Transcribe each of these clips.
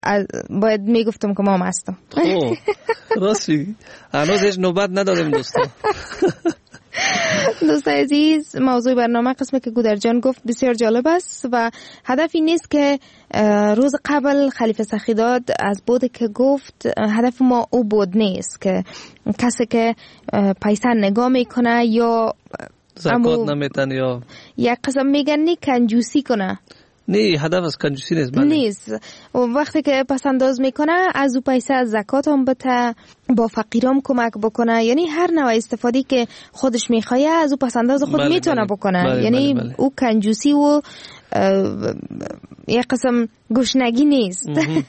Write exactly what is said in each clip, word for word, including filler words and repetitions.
باید میگفتم که ما مستم. اوه راستی هنوز هیچ نوبت ندادیم دوستا. دوستان عزیز، موضوع برنامه قسمی که گودر جان گفت بسیار جالب است و هدف این نیست که روز قبل خلیفه سخیداد از بود که گفت هدف ما او بود نیست که کسی که پیسه نگاه میکنه یا زکات نمیتن یا یک قسم میگن نی کنجوسی کنه. نه هدف از کنجوسی نیست. بله نیست. و وقتی که پس انداز میکنه از او پیسه از زکات هم بته، با فقیرام کمک بکنه، یعنی هر نوع استفادی که خودش میخواه از او پس انداز خود بله میتونه بله. بکنه. بله یعنی بله بله. او کنجوسی و یک قسم گشنگی نیست.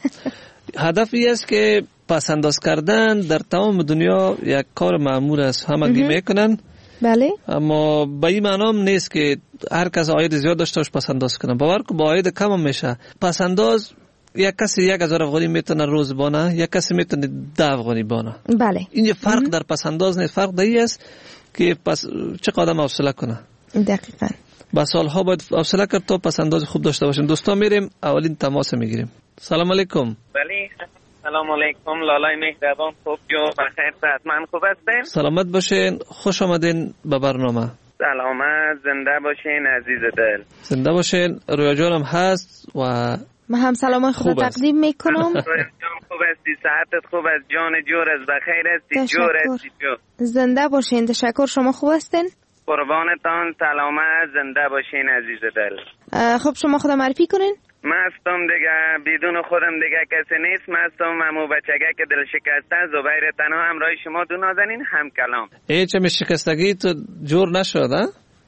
هدفی است که پس انداز کردن در تمام دنیا یک کار معمول است، همگی میکنن. بله. اما به این معنی نیست که هر کس عاید زیاد داشته باشه پس انداز کنه. باور کن با عاید کم هم میشه پس انداز. یک کسی یک هزار افغانی میتونه روز بانه، یک کسی میتونه ده افغانی بانه. بله. اینجا فرق در پس انداز نیست، فرق در این است که پس چه قدم حوصله کنه. دقیقاً. با سالها باید حوصله کرد تا پس انداز خوب داشته باشیم. دوستان میریم اولین تماس میگیریم. سلام علیکم. بله سلام علیکم لالای مهربان، خوب جو بخیر صحتمند خوب هستین؟ سلامت باشین، خوش آمدین به برنامه. سلامت زنده باشین عزیز دل. زنده باشین. رویا جانم هست و من هم سلام خود تقدیم میکنم. رویا جان خوب هستی؟ صحتت خوب است؟ جان جور است؟ بخیر هستی؟ جور هستی؟ جو زنده باشین. تشکر. شما خوب هستین؟ قربانتان سلامت زنده باشین عزیز دل. خب شما خودم معرفی کنین. مستم دیگه، بدون خودم دیگه کسی نیست. مستم امو بچگه که دل شکسته، زبیر تنها همراه شما دو نازنین هم کلام. هیچ هم شکستگی تو جور نشد ها؟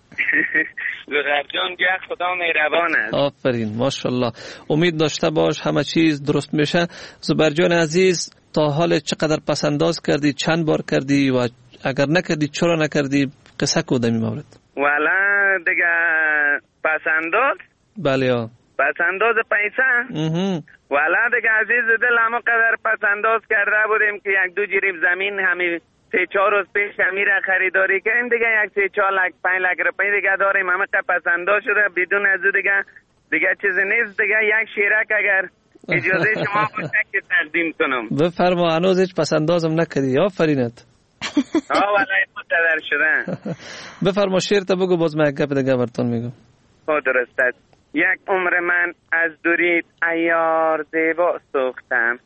گوهرجان جه خدا مهربان است. آفرین ماشاءالله. امید داشته باش همه چیز درست میشه. زبیر جان عزیز، تا حال چقدر پس انداز کردی، چند بار کردی و اگر نکردی چرا نکردی؟ قصه کو دمی مورد. والا دیگه پس انداز؟ بله ها. پس انداز پیسه؟ والا دیگه عزیز دل همه قدر پس انداز کرده بودیم که یک دو جریب زمین همین سه چهار روز پیش امیر خریداری کردیم دیگه، یک سه چهار لک پنج لک روپی دیگه داریم. همه قدر پس انداز شده بدون از دیگه دیگه چیزی نیست دیگه. یک شیرک اگر اجازه شما باشه که تقدیم کنم. بفرما. هنوز هیچ پس اندازم نکردی. آفرینت. آه والا متدر شده. بفرما شعر تا بگو، باز من یک گپ دیگه براتون میگم. خود درست است. یک عمر من از دورید ایار زیبا سوختم،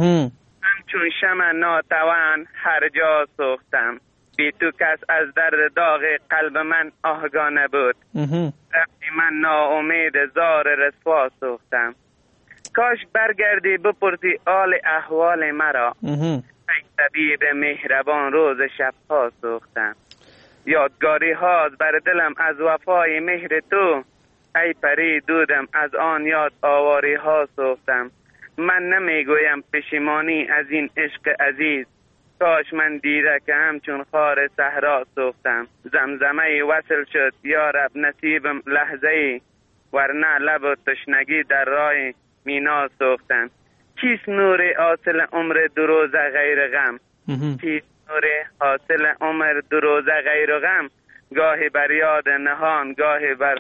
همچون شمع ناتوان هر جا سوختم. بی تو کس از درد داغ قلب من آگاه نبود، رفتی من ناامید زار رسوا سوختم. کاش برگردی بپرسی آل احوال مرا، ای طبیب مهربان روز شبها سوختم. یادگاری هاست بر دلم از وفای مهر تو، ای پری دودم از آن یاد آواری ها سوختم. من نمیگویم پشیمانی از این عشق عزیز، کاش من دیده که همچون خار صحرا سوختم. زمزمه وصل شد یا رب نصیبم لحظه ای، ورنه لب و تشنگی در راه مینا سوختم. چیست نور حاصل عمر دو روزه غیر غم، چیست نور حاصل عمر دو روزه غیر غم. گاهی بر یاد نهان گاهی بر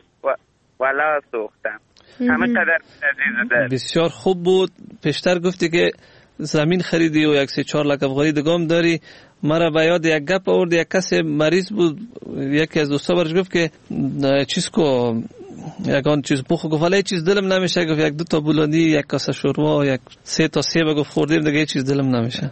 ولا سوختم. همه قدر عزیز دل. بسیار خوب بود. پیشتر گفتی که زمین خریدی و یک سه چهار لک افغانی دگام داری. مرا به یاد یک گپ آورد. یک کسی مریض بود، یکی از دوستا برش گفت که چیز کو یکان چیز بخو، گفت ولی چیز دلم نمیشه. گفت یک دو تا بولانی، یک کاسه شورما، یک سه تا سیب گفت خوردیم دیگه چیز دلم نمیشه.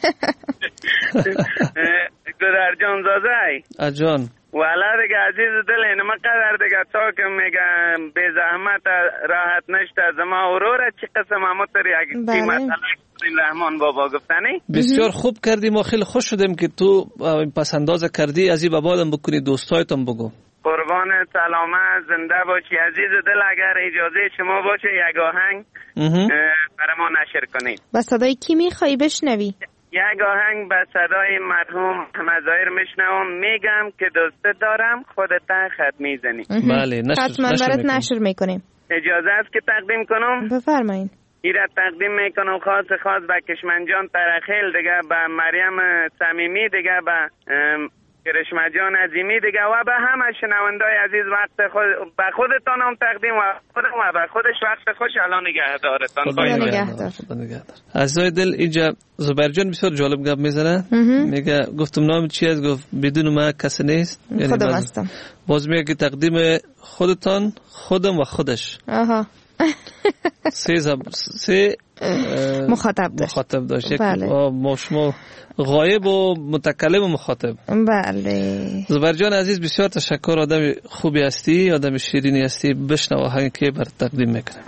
گذر جان زازای اجان والا دیگه عزیز دل اینما قدر دیگه تا که میگم به زحمت راحت نشته زما اورور چی قسم همه تر یک مسئله رحمان بابا گفتنی. بسیار خوب کردی. ما خیلی خوش شدیم که تو پسنداز کردی. از این به بعدم بکنی دوستایتون بگو. قربان سلامت زنده باشی عزیز دل. اگر اجازه شما باشه یک آهنگ برای ما نشر کنید. با صدای کی میخوایی بشنوی؟ یک آهنگ به صدای مرحوم مظاهر میشنوم. میگم که دوست دارم خودت خط میزنی. بله نشر حتما برات نشر میکنیم. اجازه است که تقدیم کنم؟ بفرمایید. ایراد تقدیم میکنم خاص خاص به کشمنجان ترخیل دیگه، به مریم صمیمی دیگه، به کرشمه جان عظیمی دیگه و به همه شنوندای عزیز وقت خود به خودتان هم تقدیم و خودم و به خودش وقت خوش الان نگهدارتان. خدا نگهدار. خدا نگهدار. عزیزای دل اینجا زبیر جان بسیار جالب گپ میزنه. میگه گفتم نام چی است؟ گفت بدون ما کسی نیست. یعنی خودم هستم. باز میگه که تقدیم خودتان خودم و خودش. آها. سه زب... سه مخاطب داشت. مخاطب داشت. یک بله. ما شما غایب و متکلم و مخاطب. بله. زبیر جان عزیز بسیار تشکر، آدم خوبی هستی، آدم شیرینی هستی. بشنو آهنگ که بر تقدیم میکنم.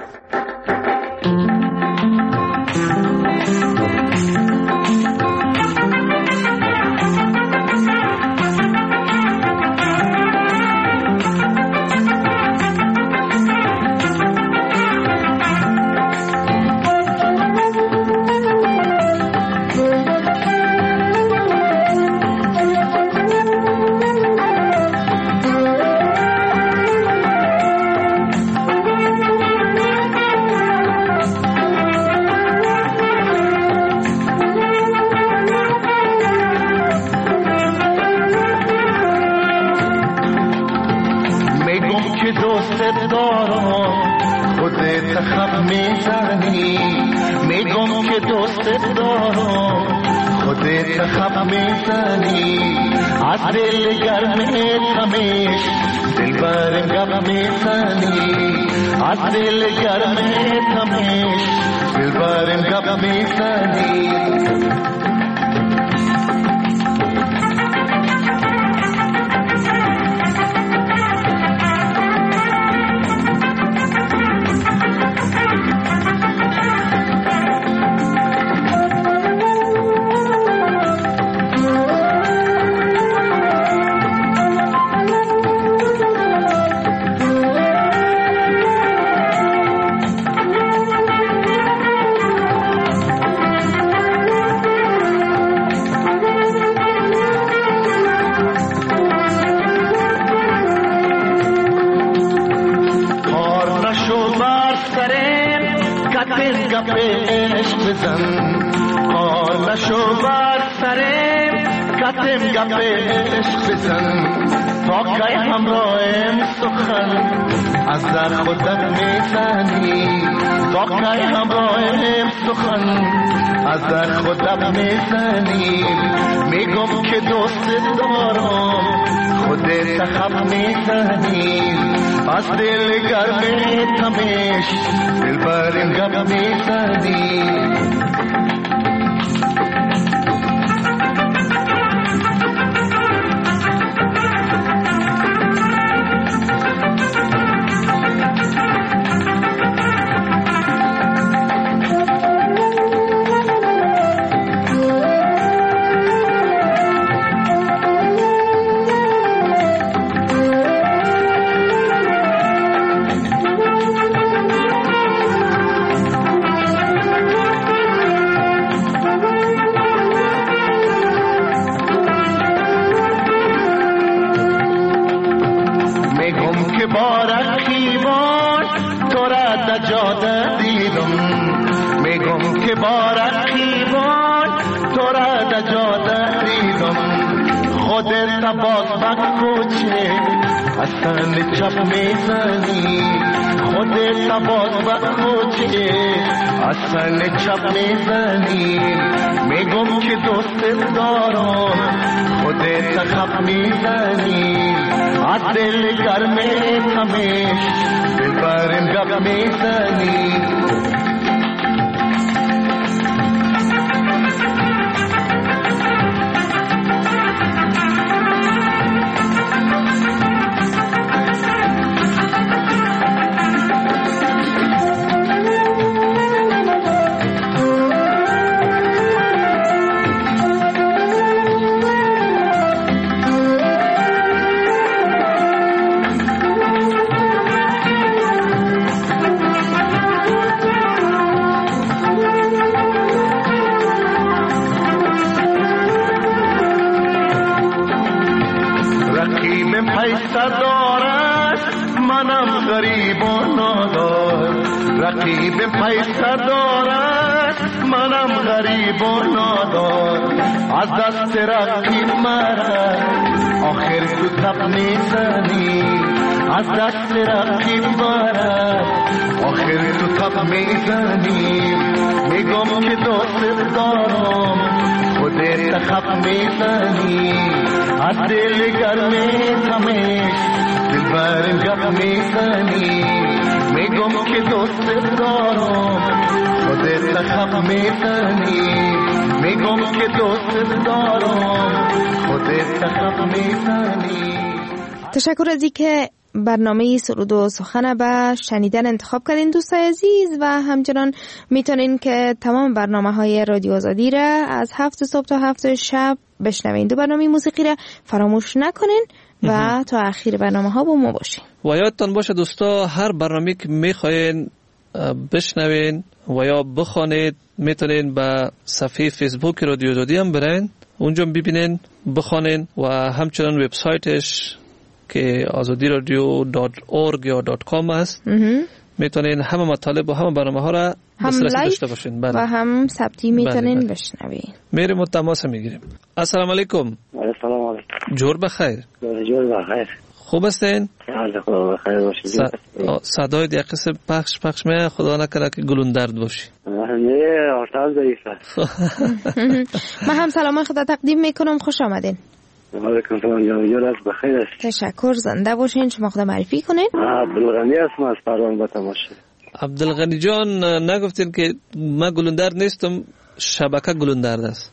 رقیب پیسه دارد منم غریب و نادار از دست رقیب مرد آخر تو تب میزنی از دست رقیب مرد آخر تو تب میزنی میگم که دوست دارم خودت تخب میزنی از دل گرمی تمیش دل برم گپ میزنی میگم که دوست دارم خودت تخب میزنی میگم که دوست دارم خودت تخب میزنی. تشکر از اینکه برنامه سرود و سخن به شنیدن انتخاب کردین دوستای عزیز و همچنان میتونین که تمام برنامه های رادیو آزادی را از هفت صبح تا هفت شب بشنوین. دو برنامه موسیقی را فراموش نکنین و تا اخیر برنامه ها با ما باشین. و یادتان باشه دوستا هر برنامه که میخواین بشنوین و یا بخوانید میتونین به صفحه فیسبوک رادیو آزادی هم برین، اونجا ببینین بخوانین و همچنان وبسایتش که آزادی رادیو دات اورگ یا دات کام است میتونین همه مطالب و همه برنامه ها را دسترسی داشته باشین و هم ثبتی میتونین بشنوین. میریم و تماس میگیریم. السلام علیکم. السلام علیکم. جور بخیر. جور بخیر. خوب هستین؟ حال خدا بخیر باشید. صدای یک قسم پخش پخش می خدا نکنه که گلون درد باشی. نه آرتاز ضعیفه. من هم سلام خدا تقدیم میکنم، خوش آمدین. علیکم سلام جناب از بخیر است. تشکر، زنده باشین. شما خدا معرفی کنین. عبدالغنی هستم از پروان با تماشه. عبدالغنی جان نگفتین که من گلون درد نیستم، شبکه گلون درد است.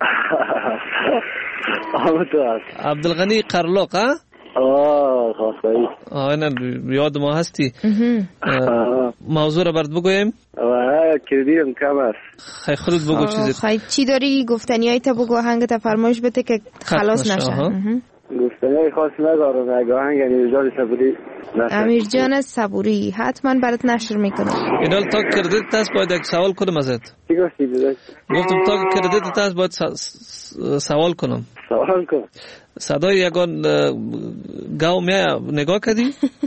آمده است. عبدالغنی قرلاق ها؟ آه خواستایی. آه نه یاد ما هستی. موضوع را برد بگویم؟ آه کردیم کم است. خیلی خودت بگو چیزی. خیلی چی داری گفتنی های تا بگو هنگ تا فرمایش بده که خلاص نشه. گفتنی های خاص ندارم اگه هنگ امیرجان صبوری امیرجان صبوری حتما برات نشر میکنم. اینال تا کردیت تاست باید یک سوال کنم ازت. چی گفتی دیدن؟ گفتم تا کردیت تاست باید سوال کنم. سوال کنم. صدای یگان گاو میا نگاه کردی؟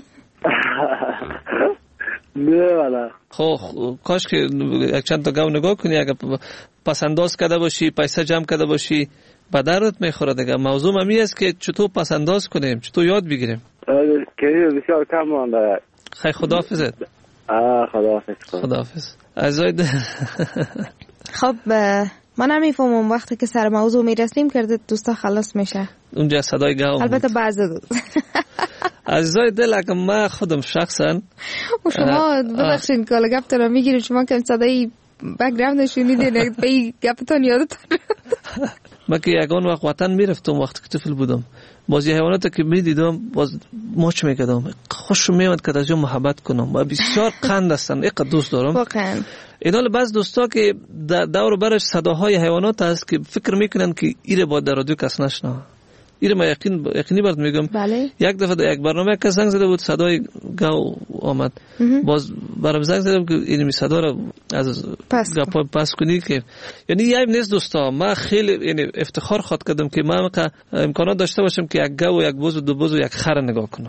نه والا. خب کاش که یک چند تا گاو نگاه کنی، اگه پسنداز کرده باشی پیسه جمع کرده باشی به درت میخوره دیگه. موضوع همی است که چطور پسنداز کنیم، چطور یاد بگیریم. که بسیار کم مانده. خیلی خداحافظت. آه خداحافظ. خداحافظ. عزیز خب من نمیفهمم وقتی که سر موضوع میرسیم کرده دوستا خلاص میشه. اونجا صدای گاو. البته بعضی عزیزای دل اگه من خودم شخصا و شما ببخشید که گپ تو رو میگیریم، شما که صدای بک‌گراند شنیدین به گپتون یادتون من که یگان وقت وطن میرفتم وقتی که طفل بودم، بازی حیوانات که میدیدم باز ماچ میکردم، خوش میومد که از اون محبت کنم و بسیار قند هستن، اینقدر دوست دارم واقعا. اینا بعض دوستا که دور برش صداهای حیوانات هست که فکر میکنن که ایره با در رادیو کس نشنه. ایره ما یقین یقینی برات میگم. بله. یک دفعه در یک برنامه که زنگ زده بود صدای گاو آمد، باز برام زنگ زدم که این صدا رو از گپا پس کنی که یعنی یه نیست دوستا. من خیلی یعنی افتخار خاطر کردم که من امکانات داشته باشم که یک گاو و یک بز و دو بز و یک خر نگاه کنم.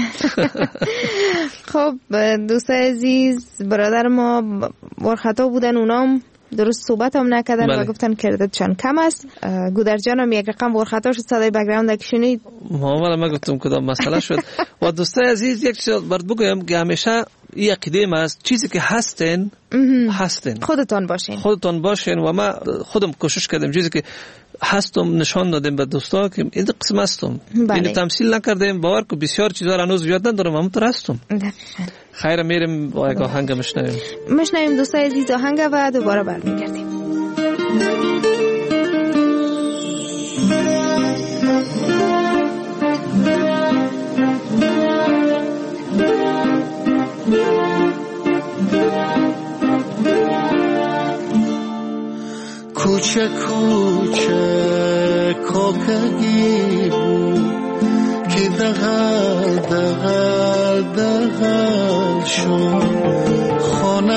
خب دوستای عزیز برادر ما ورخطا بودن، اونام درست صحبت هم نکردن بله. و گفتن کردتشان کم است. گودر جانم یک رقم ورخطا شد، صدای بک‌گراند اگه شنید ما ولی من گفتم کدام مسئله شد. و دوستای عزیز یک چیز برات بگم که همیشه این عقیده ما است چیزی که هستین هستین، خودتون باشین خودتون باشین و ما خودم کوشش کردم چیزی که هستم نشان دادم به دوستا که این قسم هستم. بله. اینو تمثیل نکردم، باور کو بسیار چیزا را هنوز یاد ندارم، همونطور هستم. دقیقاً. خیر میریم با یک آهنگ میشنویم میشنویم دوستای عزیز آهنگ و دوباره برمیگردیم. کوچه کوچه کوکگی بود که دغل دغل دغل شد، خانه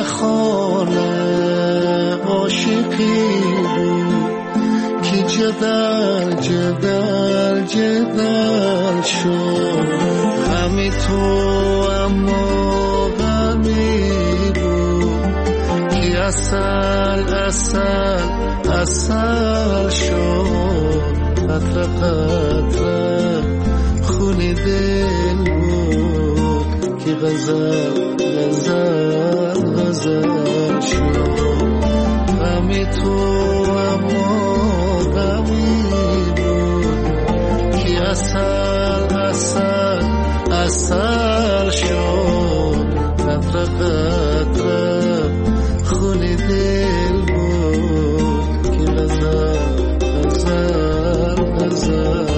خانه عاشقی بود که جدل جدل جدل شد، همی تو اما غمی بود که از اصل اصل اصل شد قطره قطره خون دل بود که غزل غزل غزل شد غمی تو اما غمی بود که اصل اصل اصل شد قطره قطره خون دل بود که غزل غزل غزل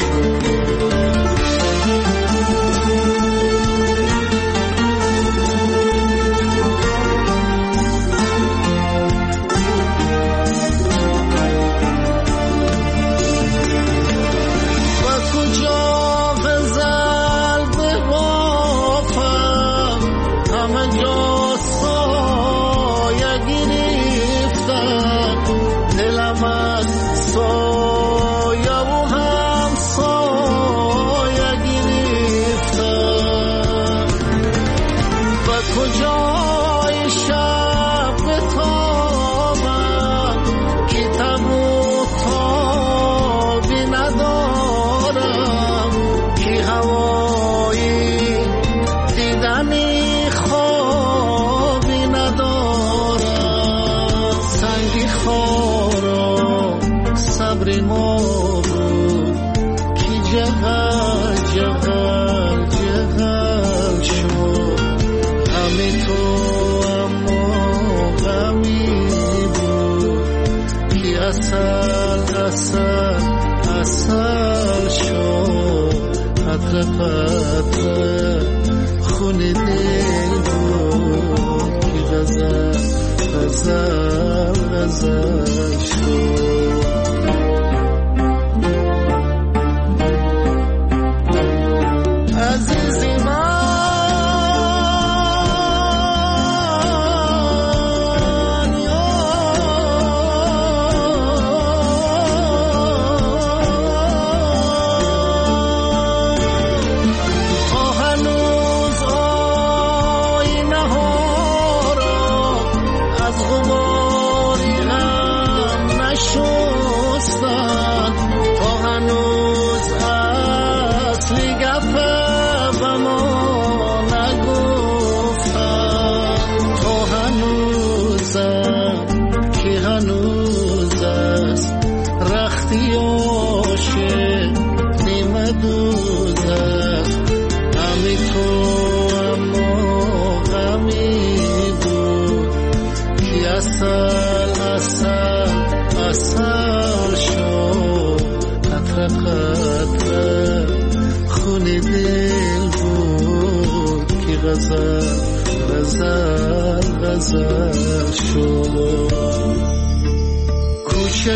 قطره خون دل بود که غزل غزل غزل شد عزیزی من غزل غزل غزل شد کوچه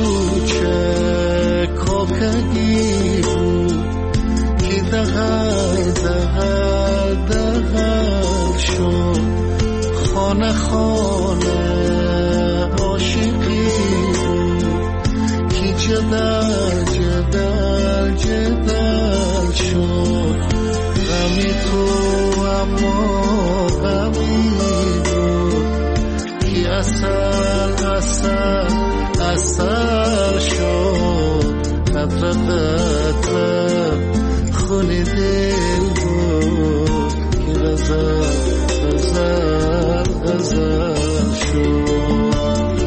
کوچه کوکگی بود که دغل دغل دغل شد خانه خانه عاشقی بود که جدل جدل جدل شد غمی تو اما غمی بود که اصل اصل اصل شد قطره قطره خون دل بود که غزل غزل غزل شد.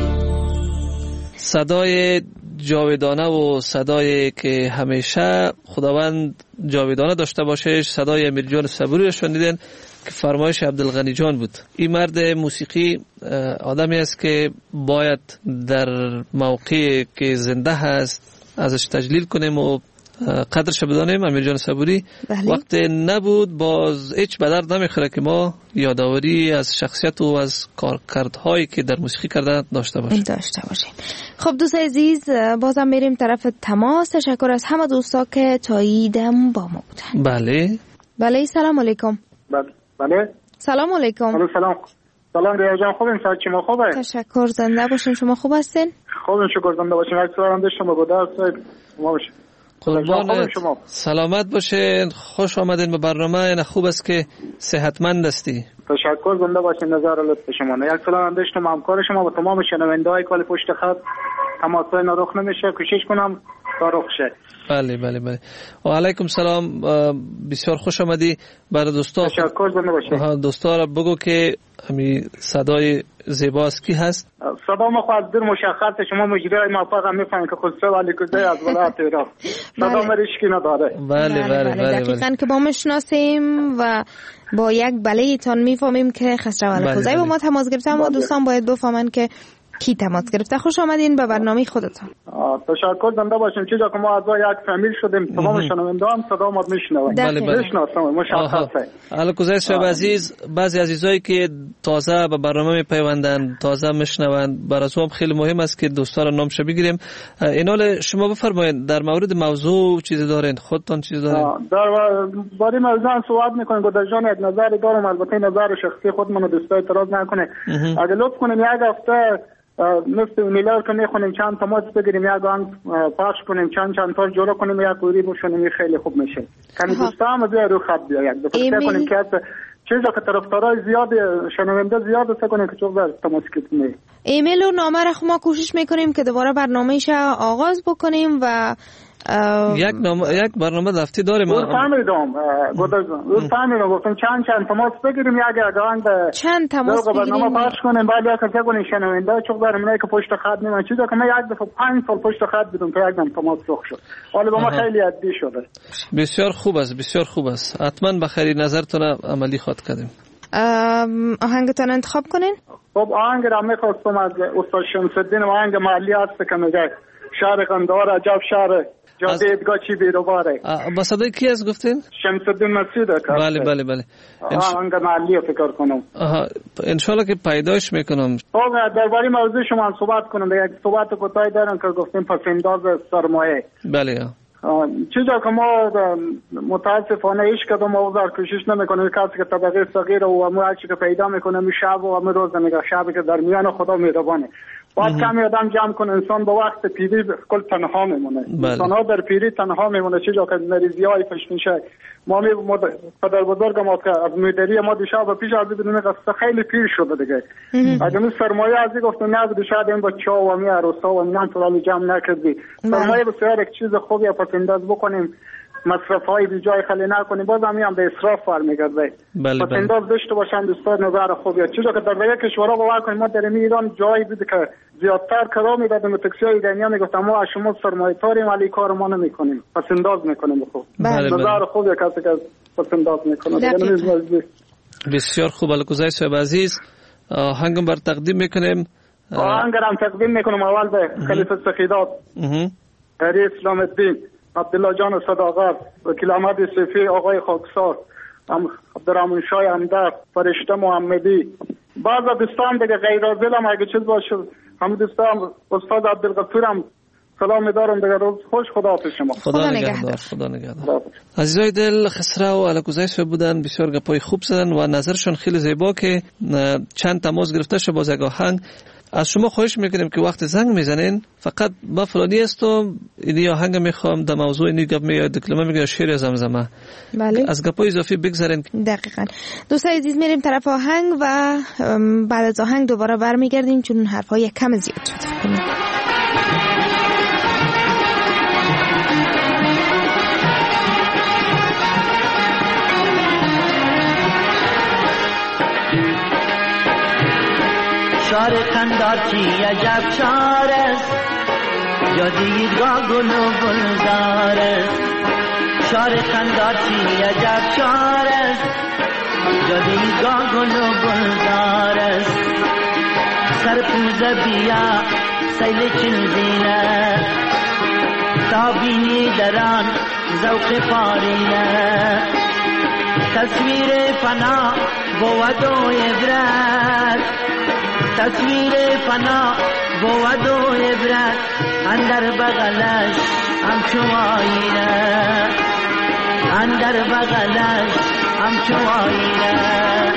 صدای جاودانه و صدایی که همیشه خداوند جاودانه داشته باشه، صدای امیر جان صبوری رو شنیدین که فرمایش عبدالغنی جان بود. این مرد موسیقی آدمی است که باید در موقعی که زنده هست ازش تجلیل کنیم و قدرش بدانیم. امیر جان صبوری بله. وقت نبود باز هیچ به درد نمیخوره که ما یادآوری از شخصیت و از کارکردهایی که در موسیقی کرده داشته باشیم داشته باشیم. خب دوست عزیز بازم میریم طرف تماس. تشکر از همه دوستا که تاییدم با ما بودن. بله بله سلام علیکم. بله سلام علیکم. سلام سلام ریا جان، خوبین؟ سلام شما خوبه؟ تشکر، زنده باشین. شما خوب هستین؟ خوبم شکر، زنده باشین. عکس برام داشتم با گذشت ما باشه. قربان شما. سلامت باشین، خوش آمدین به برنامه. این خوب است که صحتمند هستی. تشکر، زنده باشین. نظر لطف شما. یک سلام هم داشتم همکار شما و تمام شنونده‌های کال پشت خط. تماسای رخ نمیشه، کوشش کنم تا رخ شه. بله بله بله. و علیکم سلام، بسیار خوش آمدی. برای دوستا تشکر، زنده باشین. دوستا را بگو که همین صدای زیباست کی هست؟ صدا ما خواهد در مشخص، شما مجریای موفق هم میفهمین که خود سه ولی کده از ولایت ایران. صدا ما ریشکی نداره. بله بله بله. دقیقاً که با مشناسیم و با یک بله تان میفهمیم که خسرو الکوزی با ما تماس گرفته، اما دوستان باید بفهمن که کی تماس گرفته. خوش آمدین به برنامه خودتان. تشکر، زنده باشین. چیزا که ما از یک فامیل شدیم، تمام شنونده هم صدا ما میشنوند. بله بله. میشناسم، مشخصه. الکوزی شب عزیز، بعضی عزیزایی که تازه به برنامه میپیوندن، تازه میشنوند، برای هم خیلی مهم است که دوستا را نامش بگیریم. اینال شما بفرمایید در مورد موضوع چیزی دارین، خودتان چیزی دارین؟ در باره موضوع صحبت میکنیم. گذشتن یک نظر دارم، البته نظر شخصی خودمون رو دوستا اعتراض نکنه. اگه لطف کنین یک هفته مثل میلر که میخونیم چند تماس بگیریم، یک آن پخش کنیم، چند چند تا جلو کنیم، یک کوری بشونیم، خیلی خوب میشه. کمی دوستا هم از رو خط بیاید بفکر کنیم که چیزا که طرفدارای زیاد شنونده زیاد است کنیم که چوب در تماس کنیم. ایمیل و نامه را ما کوشش میکنیم که دوباره برنامه‌اش آغاز بکنیم و یک نامه یک برنامه دفتی داریم. اون فهمیدم گذاشتم اون فهمیدم گفتم چند چند تماس بگیریم، یک اگران چند تماس بگیریم برنامه پخش کنیم، بعد یک کسی کنیم شنونده چوب در منای که پشت خط نمیان. چیزا که من یک دفعه پنج سال پشت خط بودم که یک دم تماس رخ شد. حالا با ما خیلی عادی شده. بسیار خوب است، بسیار خوب است. حتما بخیر نظرتون عملی خواهد کردیم. آهنگتون انتخاب کنین. خب آهنگ را میخواستم از استاد شمس الدین، آهنگ محلی هست که میگه شهر قندهار عجب شهر جاده دیدگاه چی بیروباره. با صدای کی از گفتین؟ شمس الدین مسعود. بله بله بله. آهنگ محلی فکر کنم. آها، ان شاء الله که پیداش میکنم. خب درباره موضوع شما صحبت کنم. یک صحبت کوتاه دارم که گفتیم پسنداز سرمایه. بله. چیزا که ما متاسفانه هیچ کدوم موضوع کوشش نمیکنیم. کسی که طبقه صغیر و ما هرچی که پیدا میکنه می شب و می روز نگاه، شبی که در میان خدا مهربانه. باید کمی آدم جمع کنه. انسان به وقت پیری کل تنها میمونه. انسان ها در پیری تنها میمونه. چیزا که مریضی های پیش میشه. ما می پدر بزرگ ما که از میدری ما دیشب پیش از بدون قصه خیلی پیر شده دیگه. اگه می سرمایه ازی گفتم نه دیشب این بچه ها و می عروسا و میان تو جمع نکردی. سرمایه بسیار یک چیز خوبی پسنداز بکنیم، مصرف های بی جای خالی نکنیم، باز هم هم به اسراف برمیگرده. بله بله. پسنداز داشته باشن دوستان نظر خوبیه. چیزا که در یک کشورها باور کنیم ما در ایران جایی بود که زیادتر کرا میدادیم، تاکسی‌های دنیا میگفتم ما شما سرمایه‌داریم ولی کار ما نمی‌کنیم، پسنداز می‌کنیم. خوب بله نظر خوبیه کسی که پسنداز می‌کنه. بسیار خوب. الکوزی صاحب عزیز، آهنگم بر تقدیم میکنیم. آهنگ را تقدیم میکنم اول به خلیفه سخیدات هری اسلام الدین، عبدالله جان صداقت، وکیل احمد صفی، آقای خاکسار، عبدالرحمن شاه اندر، فرشته محمدی، بعض دوستان دیگه غیر از دلم اگه چیز باشه همه دوستان، استاد عبدالغفور هم سلام دارم دیگه. روز خوش، خدا حافظ شما. خدا نگهدار. خدا نگهدار. عزیزای دل، خسرو و الکوزی صاحب بودن، بسیار گپای خوب زدن و نظرشون خیلی زیبا که چند تماس گرفته شه باز یک آهنگ. از شما خواهش میکنیم که وقت زنگ میزنین فقط با فلانی هستم اینی آهنگ میخوام در موضوع اینی گپ میاد دکلمه میگه شعر زمزمه. بله. از گپای اضافی بگذارین. دقیقاً. دوستان عزیز میریم طرف آهنگ و بعد از آهنگ دوباره برمیگردیم چون حرفای کم زیاد شد. شار قندار چی عجب شار است، یا دیدگاه گل و گلزار است. شار قندار چی عجب شار است، یا دیدگاه گل و گلزار است. سرپوزه بیا سیل چنزینه، تا بینی دران ذوق پارینه. تصویر فنا بود و عبرت، تصویر فنا بود و عبرت. اندر بغلش همچو آینه، اندر بغلش همچو آینه.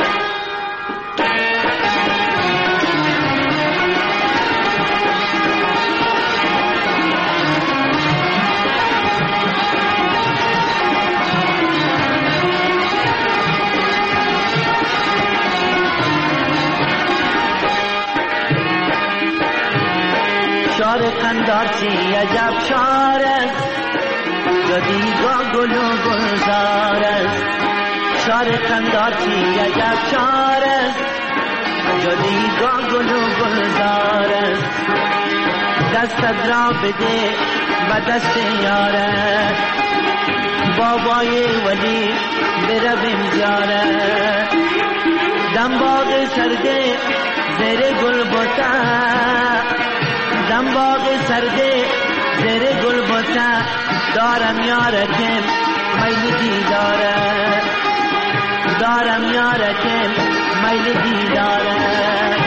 شار قندارچی عجب شار است جدیگاه گل و گلزار است شار قندارچی عجب شار است جدیگاه گل و گلزار است دستت را بده و دست یاره بابای ولی برویم جاره دم باغ سرده زیر گل بوتا دم باغ سرده زیر گل بوتا دارم یارکم میل دیداره دارم یارکم میل دیداره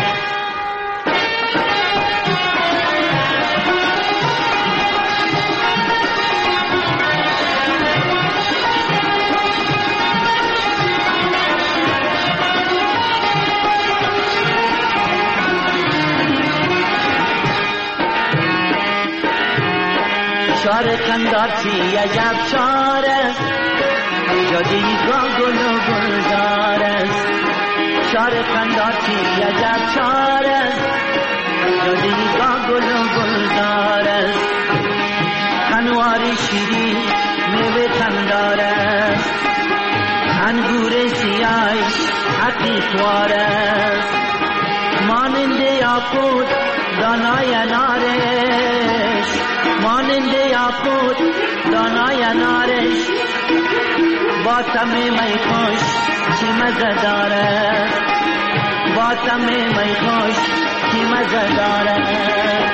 شار قندارچی عجب شار است جدیگاه گل و گلزار است شار قندارچی عجب شار است جدیگاه گل و گلزار است خنواری شیرین میوه خندار است انگور سیاهش عقیقوار است مانند یاقوت دانای نارش مانند یاقوت دانای نارش با تم می خوش چی مزه داره با تم می خوش چی مزه داره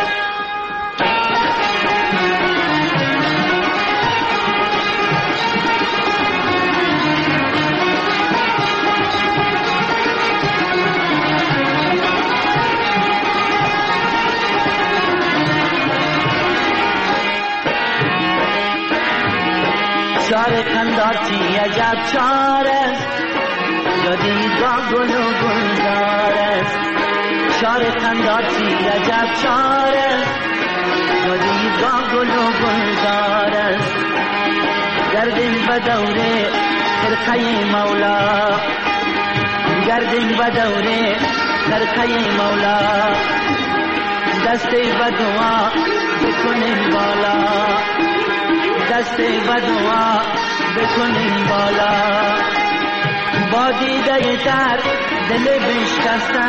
شار قندارچی عجب شار است جدیگاه گل و گلزار است شار قندارچی عجب شار است جدیگاه گل و گلزار است گردن به دوره خرقه مولا گردن به دوره خرقه مولا دست به دعا بکنیم بالا دست و دعا بکنیم بالا با دیده تر دل بشکسته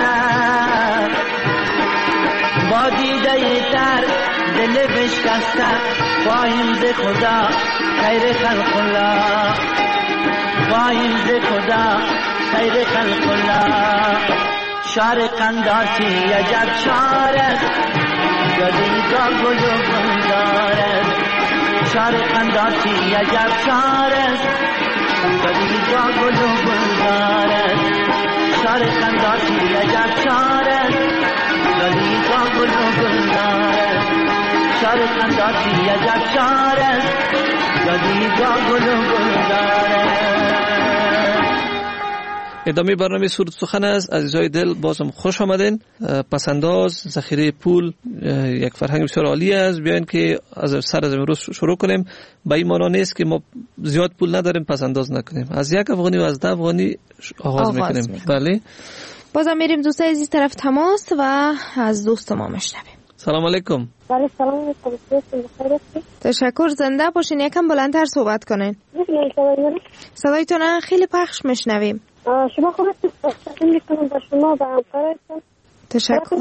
با دیده تر دل بشکسته خواهیم ز خدا خیر خلق الله خواهیم ز خدا خیر خلق الله شار قندارچی عجب شار است جدیگاه گل و گلزار است شار قندارچی عجب شار است جدیگاه گل و گلزار است شار قندارچی عجب شار است جدیگاه گل و گلزار است شار قندارچی عجب شار است جدیگاه گل و گلزار است. ادامه برنامه سرود سخن است. عزیزای دل بازم خوش آمدین. پسنداز ذخیره پول یک فرهنگ بسیار عالی است. بیاین که از سر از امروز شروع کنیم. به این معنی نیست که ما زیاد پول نداریم پسنداز نکنیم. از یک افغانی و از ده افغانی آغاز, آغاز میکنیم می بله. بازم میریم دوستای عزیز طرف تماس و از دوست ما میشنویم. سلام علیکم. بله سلام علیکم. تشکر. زنده باشین. یکم بلندتر صحبت کنین. صدایتون خیلی پخش میشنویم. شما خوب استفاده میکنم با شما و همکارتون. تشکر.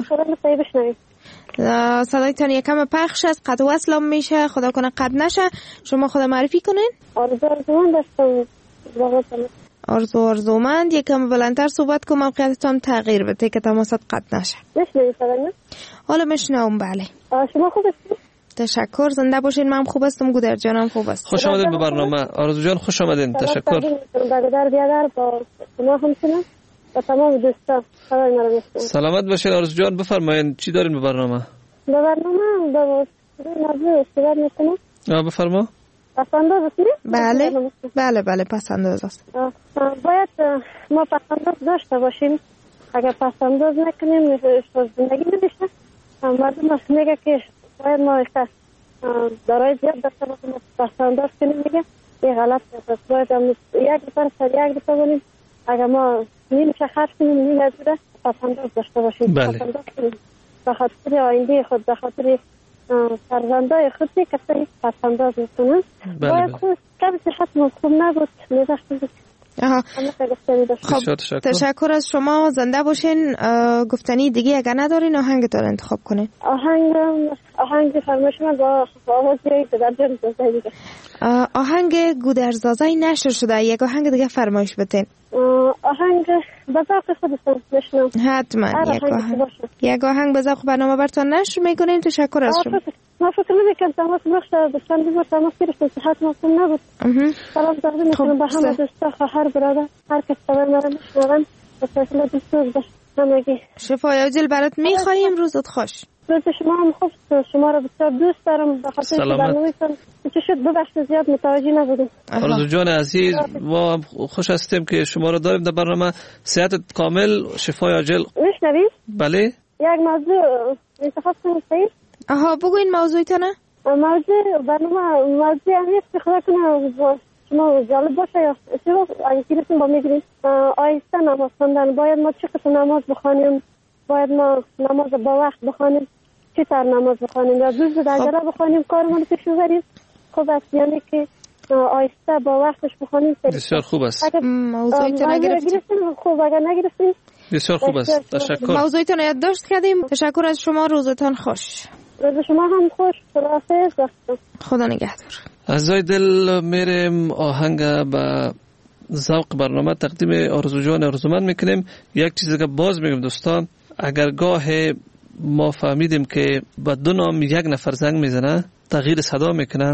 صدایتان یکم پخش است. قطع وصل میشه. خدا کنه قطع نشه. شما خود معرفی کنین. آرزو آرزومند هستم. آرزو آرزومند. یکم بلندتر صحبت کنم. موقعیتتان تغییر بده که تماست قطع نشه. نشنوید صدای حالا میشنوم. بله. شما خوب هستید؟ تشکر. زنده باشین. من خوب هستم. گودر جانم خوب است. خوش آمدین به برنامه. آرزو جان خوش آمدین. تشکر. برادر بیادر با شما همچنین و تمام دوستان خدای ما رو می‌سپارم. سلامت باشین آرزو جان. بفرمایید چی دارین به برنامه؟ به برنامه به موضوع صحبت می‌کنم. آ بفرما. پسنداز است؟ بله بله بله پسنداز است. باید ما پسنداز داشته باشیم. اگر پسنداز نکنیم زندگی نمیشه. مردم میگه که باید ما دارای زیاد داشته باشیم پسنداز کنیم میگه یه غلط است. باید یک نفر سر یک نفر باشیم. اگر ما نیم شخص کنیم نیم از بوده پسنداز داشته باشیم. بله. پسنداز کنیم به خاطر آینده خود به خاطر فرزندای خودی که سعی پسنداز میکنن. باید خود کم صحت خوب نبود میداشتیم. آها. خب تشکر از شما، زنده باشین. گفتنی دیگه اگر ندارین آهنگتون انتخاب کنین. آهنگ آهنگ فرمایش من با آواز گودرزازی دیگه. آهنگ گودرزازی نشر شده، یک آهنگ دیگه فرمایش بتین. آهنگ به ذوق خودتون بشنوم. حتما یک آهنگ یک آهنگ به ذوق برنامه براتون نشر میکنین. تشکر از شما. ما فکر نمی‌کنم تماس بخش دوستان دیگر تماس گرفتن، صحت ممکن نبود. سلام تقدیم می‌کنم به همه دوستا، خواهر برادر، هر کس صدای مرا میشنون. به فضل دوست باش همگی. شفای عاجل برات می‌خوایم. روزت خوش. روز شما هم خوش. شما را بسیار دوست دارم. به خاطر برنامه‌تون چه شد ببخشید زیاد متوجه نبودم. آرزو جان عزیز، ما خوش هستیم که شما را داریم در برنامه. صحت کامل، شفای عاجل. میشنوید؟ بله. یک موضوع انتخاب کنید. آها بگوین موضوعتونه. موضوع برنامه موضوع اهمیت که خدا کنه شما جالب باشه یا چرا اگه کلیتون با میگیرید آیسته نماز خوندن. باید ما چه قسم نماز بخوانیم؟ باید ما نماز با وقت بخوانیم؟ چه تر نماز بخوانیم؟ یا روز در عجله بخوانیم کارمون پیش ببریم؟ خوب است یعنی که آیسته با وقتش بخوانیم. بسیار خوب است. موضوعتون نگرفتیم؟ خوب اگر نگرفتیم بسیار خوب است. تشکر. موضوعتون یادداشت کردیم. تشکر از شما. روزتون خوش. روز شما هم خوش. خداحافظ. خدا نگهدار. عزیزای دل، میریم آهنگ به ذوق برنامه تقدیم آرزو جان آرزومند میکنیم. یک چیزی که باز میگم دوستان، اگر گاه ما فهمیدیم که با دو نام یک نفر زنگ میزنه تغییر صدا میکنه،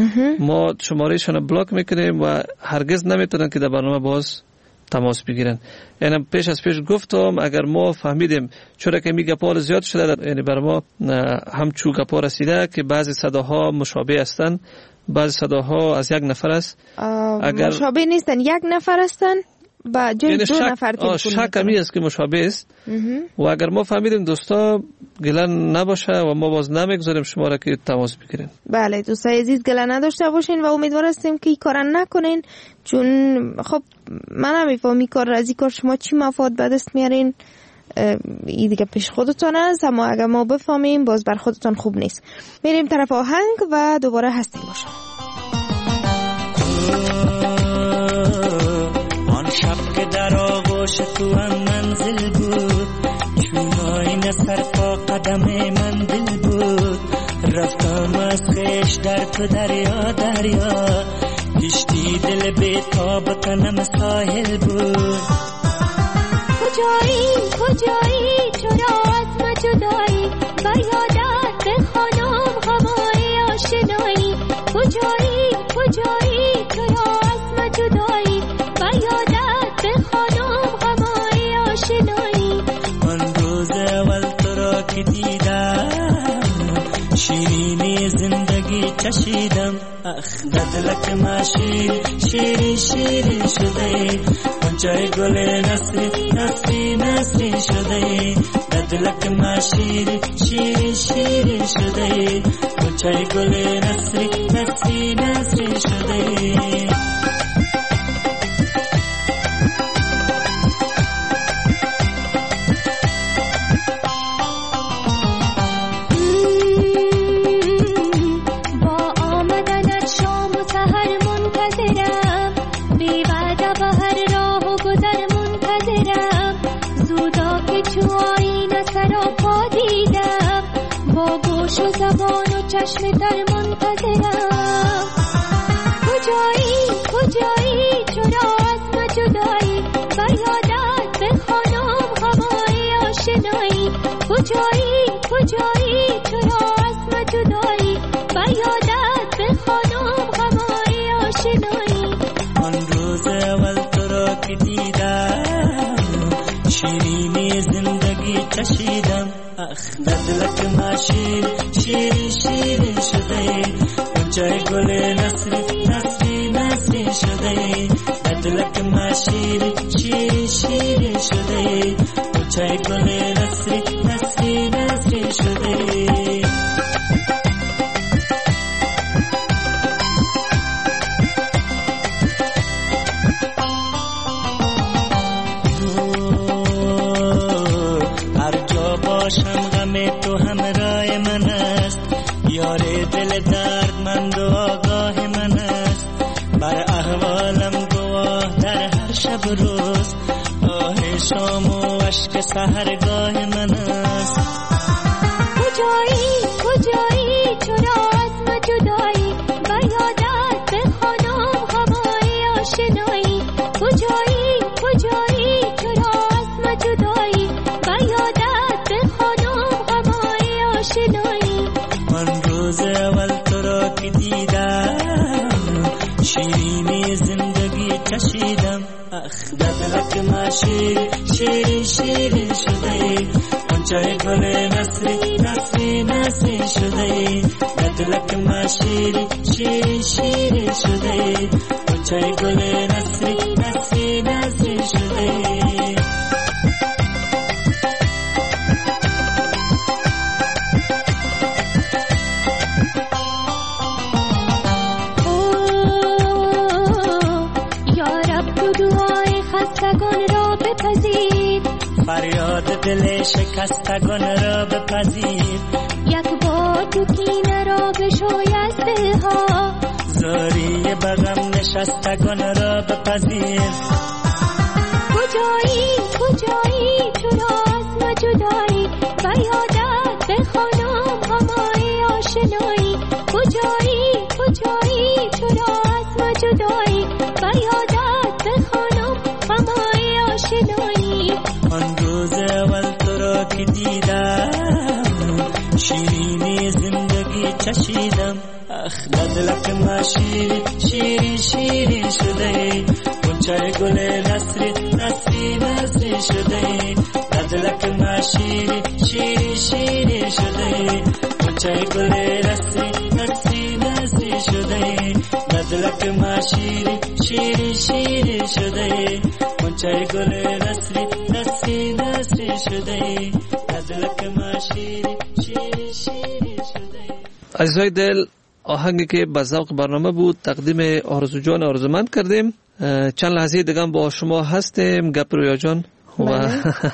ما شمارهشون بلاک میکنیم و هرگز نمیتونن که در برنامه باز تماس بگیرن. یعنی پیش از پیش گفتم اگر ما فهمیدیم چرا که میگه پال زیاد شده، یعنی بر ما همچو گپا رسیده که بعضی صداها مشابه هستن، بعضی صداها از یک نفر است. اگر مشابه نیستن، یک نفر هستن با جای یعنی دو شک... نفر تلفن شک کمی است که مشابه است. و اگر ما فهمیدیم دوستا گلن نباشه و ما باز نمیگذاریم شما را که تماس بگیرین. بله دوستای عزیز گلن نداشته باشین و امیدوار هستیم که این کار نکنین، چون خب من نمیفهمم این کار از این کار شما چی مفاد به دست میارین. این دیگه پیش خودتون است، اما اگر ما بفهمیم باز بر خودتون خوب نیست. میریم طرف آهنگ و دوباره هستیم باشه. آن شب که در آغوش تو هم منزل بود، چون آینه سر پا قدم من دل بود، رفتم از خیش در تو دریا دریا، کشتی دل بی تاب کنم ساحل بود. کجایی کجایی چرا از ما جدایی، و یادت به خانم هوای آشنایی. کجایی کجایی چرا از ما جدایی، و یادت به خانم هوای آشنایی. من روز اول تو را که دیدم شیرینی زندگی چشیدم، اخ دلک ما شیر شیری شیری شده، منچای گل نسری نسری نسری شده، دلک ما شیر شیری شیری شده، منچای گل نسری نسری نسری شده. و زبان و چشم در منتظرم. کجایی کجایی چرا از ما جدایی، و یادت به خانم هوای آشنایی. کجایی کجایی چرا از ما جدایی، و یادت به خانم هوای آشنایی. من روز اول تو را که دیدم شیرینی زندگی چشیدم، اخ دلک ما شیر شیری شیری شده، منچای گل نسری نسری نسری شده، دلک ما شیر شیری شیری شده، منچای گل نسری نسری نسری شده. سحرگاه من است. کجایی کجایی چرا از ما جدایی و یادت بخوانم هوای آشنایی. کجایی کجایی چرا از ما جدایی و یادت بخوانم هوای آشنایی. من روز اول تو را که دیدم شیرینی زندگی چشیدم. اخ دلک ما شیر شیر شیر شده اونچه گل نسری نسری نسری شده. دلک ما شیر شیر شیر شده اونچه گل نسری نسری نسری شده. فریاد دل شکستگان را بپذیر. یک بار تو کینه را بشوی از دلها. زاری بغم نشستگان را بپذیر. کجایی کجایی چرا از ما جدایی و یادت بخوانم هوای آشنایی. کجایی کجایی چرا از ما جدایی و یادت بخوانم هوای آشنایی. آن روز اول تو را که دیدم شیرینی زندگی چشیدم. اخ دلک ما شیری شیری شیری شده اونچه گل نسری نسری نسری شده. دلک ما شیری شیری شیری شده اونچه گل نسری نسری نسری شده. دلک ما شیری شیری شیری شده اونچه گل نسری نسری نسری شده. دلک ما شیری شیری شیری شده. عزیزای دل، آهنگی که به ذوق برنامه بود تقدیم آرزو جان آرزومند کردیم. چند لحظه دیگه با شما هستیم گپ رویا جان و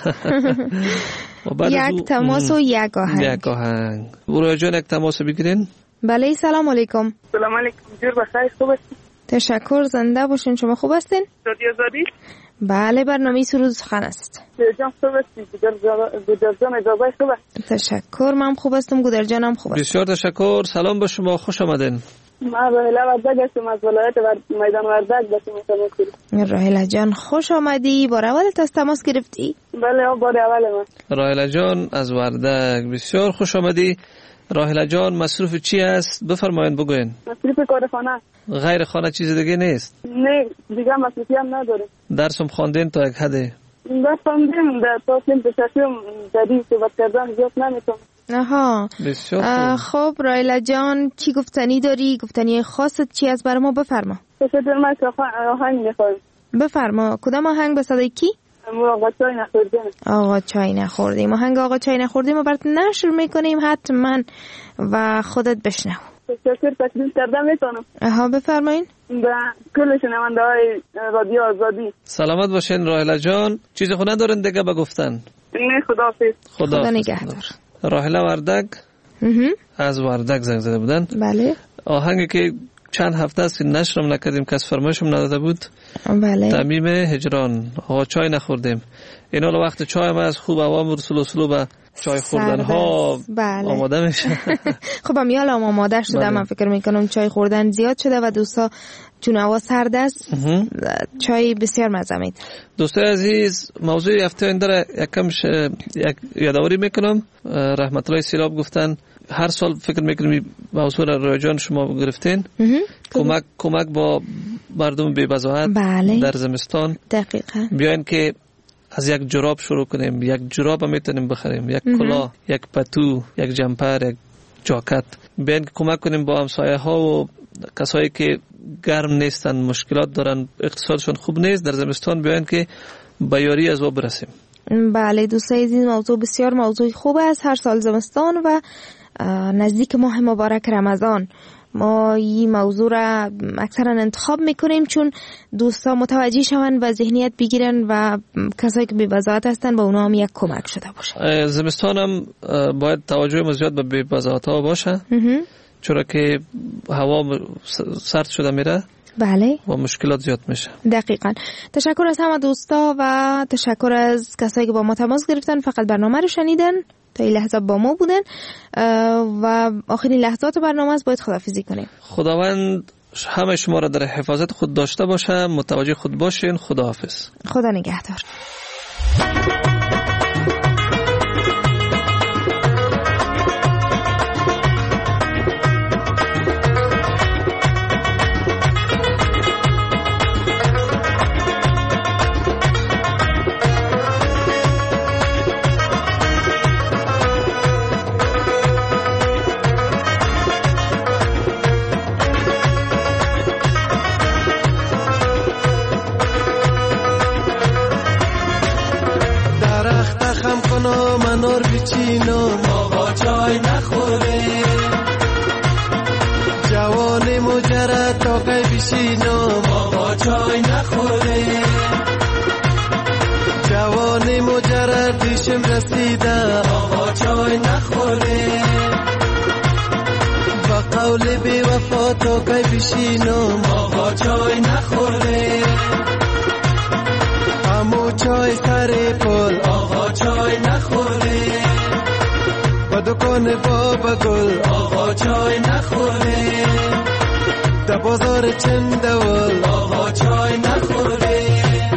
یک تماس و یک آهنگ. یک آهنگ. رویا جان یک تماس بگیرین. بله سلام علیکم. سلام علیکم. جور بخیر، خوب هستین؟ تشکر، زنده باشین. شما خوب هستین؟ رادیو آزادی؟ بله برنامه سروز خان است. جان خوب هستین؟ گودر جان اجازه خوب است؟ تشکر، من خوب هستم. گودر جانم خوب است. بسیار تشکر. سلام به شما، خوش آمدین. ما راهله وردک هستم از ولایت میدان وردک بسیم تماس. راهله جان خوش آمدی. بار اول از تماس گرفتی؟ بله بار اول من. راهله جان از وردک بسیار خوش آمدی. راهله جان مصروف چی است؟ بفرمایید بگوین. مصروف کار خانه. غیر خانه چیز دیگه نیست؟ نه دیگه مصروفی هم نداریم. درسم خواندین تا یک حده؟ درس خواندیم در تاسیم پشتیم جدید صحبت کردن زیاد نمیتونم. آها بسیار خب راهله جان چی گفتنی داری؟ گفتنی خاصت چی از برای ما بفرما. تشکر. من آهنگ میخوایم. بفرما. کدام آهنگ به صدای کی؟ آقا چای نخوردیم. آقا چای نخوردیم. آهنگ آقا چای نخوردیم و برات نشر میکنیم حتما و خودت بشنو. تشکر. تقدیم کردم میتونم. آها بفرمایین. به کل شنونده های رادیو آزادی سلامت باشین. راهله جان چیز خود ندارن دیگه بگفتن؟ نه خداحافظ. خدا, خدا نگهدار. راهله وردک از وردک زنگ زده بودن. بله. آهنگی که چند هفته است نشرم نکردیم کس فرمایشم نداده بود. بله. تمیم هجران. آقا چای نخوردیم. اینا رو وقت چای ما از خوب عوام رسول رسول به چای خوردن ها بله. آماده میشه. خب هم یالم آماده شده. بله. من فکر میکنم چای خوردن زیاد شده و دوستا چون هوا سرد است چای بسیار مزه میده. دوستای عزیز موضوع هفته آینده را یکم یک یادآوری میکنم. رحمت الله سیلاب گفتن هر سال فکر میکنیم موضوع را رویا جان شما گرفتین. کمک کمک با مردم بی بضاعت بله. در زمستان. دقیقاً. بیاین که از یک جراب شروع کنیم. یک جراب هم میتونیم بخریم، یک کلاه، یک پتو، یک جمپر، یک جاکت. بیاین که کمک کنیم با همسایه ها و کسایی که گرم نیستن، مشکلات دارن، اقتصادشون خوب نیست در زمستان. بیاین که به یاری از او برسیم. بله دوستای عزیز موضوع بسیار موضوع خوب است. هر سال زمستان و نزدیک ماه مبارک رمضان ما این موضوع را اکثرا انتخاب میکنیم چون دوستا متوجه شون و ذهنیت بگیرن و کسایی که بی بضاعت هستن با اونا هم یک کمک شده باشه. زمستان هم باید توجه ما زیاد به بی بضاعت ها باشه چرا که هوا سرد شده میره بله و مشکلات زیاد میشه. دقیقاً. تشکر از همه دوستا و تشکر از کسایی که با ما تماس گرفتن، فقط برنامه رو شنیدن تا این لحظه با ما بودن و آخرین لحظات برنامه است باید خداحافظی کنیم. خداوند همه شما را در حفاظت خود داشته باشه. متوجه خود باشین. خداحافظ. خدا نگهدار. منور بچینم آقا چای نخوره، جوان مجرد تاقی بشینم آقا چای نخوره، جوان مجرد دیشم رسیده آقا چای نخوره، با قول بی وفا تاقی بشینم آقا چای نخوره، همو چای سر پل آقا چای نخوره، با دکان بابا گل آقا چای نخوره، در بازار چندول آقا چای نخوره.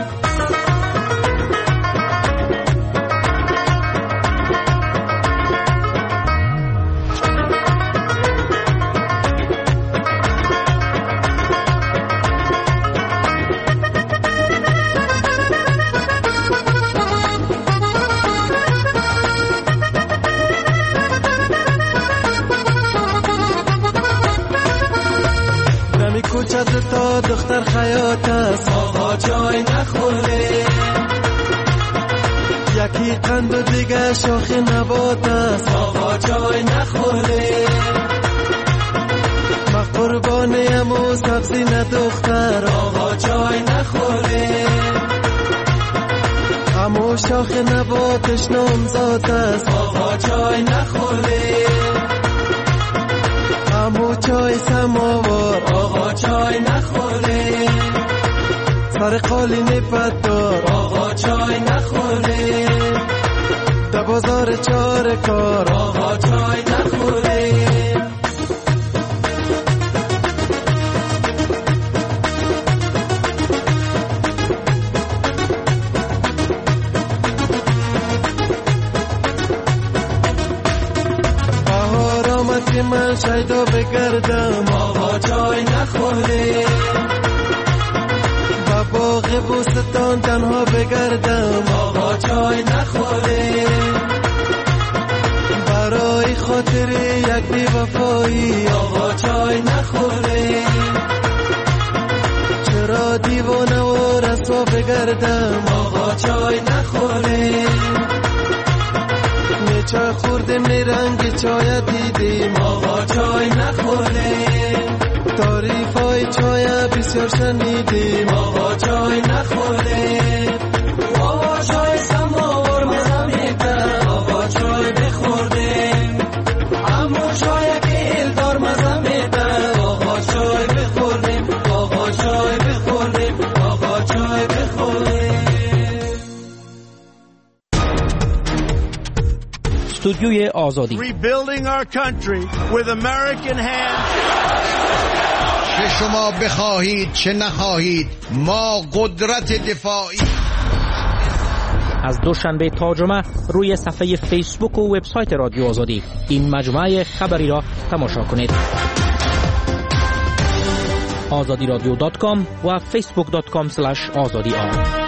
تا دختر خیاط است آقا چای نخوره، یکی قند و دیگه شاخ نبات است آقا چای نخوره، ما قربانیم و سبزی ندختر آقا چای نخوره، همو شاخ نباتش نامزاد است آقا چای نخوره، همو چای سماوار آقا چای نخوره، سر قالین پدار آقا چای نخوره، در بازار چار کار آقا چای نخوره. من شیدا بگردم آقا چای نخوره، با باغ بوستان تنها بگردم آقا چای نخوره، برای خاطر یک بی وفایی آقا چای نخوره، چرا دیوانه و رسوا بگردم آقا چای نخوره، چای خوردیم رنگ چای دیدیم آقا چای نخوره، تعریف های چای بسیار شنیدیم آقا چای نخوره، آقا چای سماور مزه میده آقا چای بخوردیم، اما چای که الدار مزه میده آقا چای بخوردیم، آقا چای بخوردیم، آقا چای بخوردیم. استودیوی آزادی. Rebuilding our country with American hands. چه شما بخواهید چه نخواهید ما قدرت دفاعی. از دوشنبه تا جمعه روی صفحه فیسبوک و وبسایت رادیو آزادی این مجموعه خبری را تماشا کنید. آزادی رادیو دات کام و فیسبوک دات کام اسلش آزادی آر.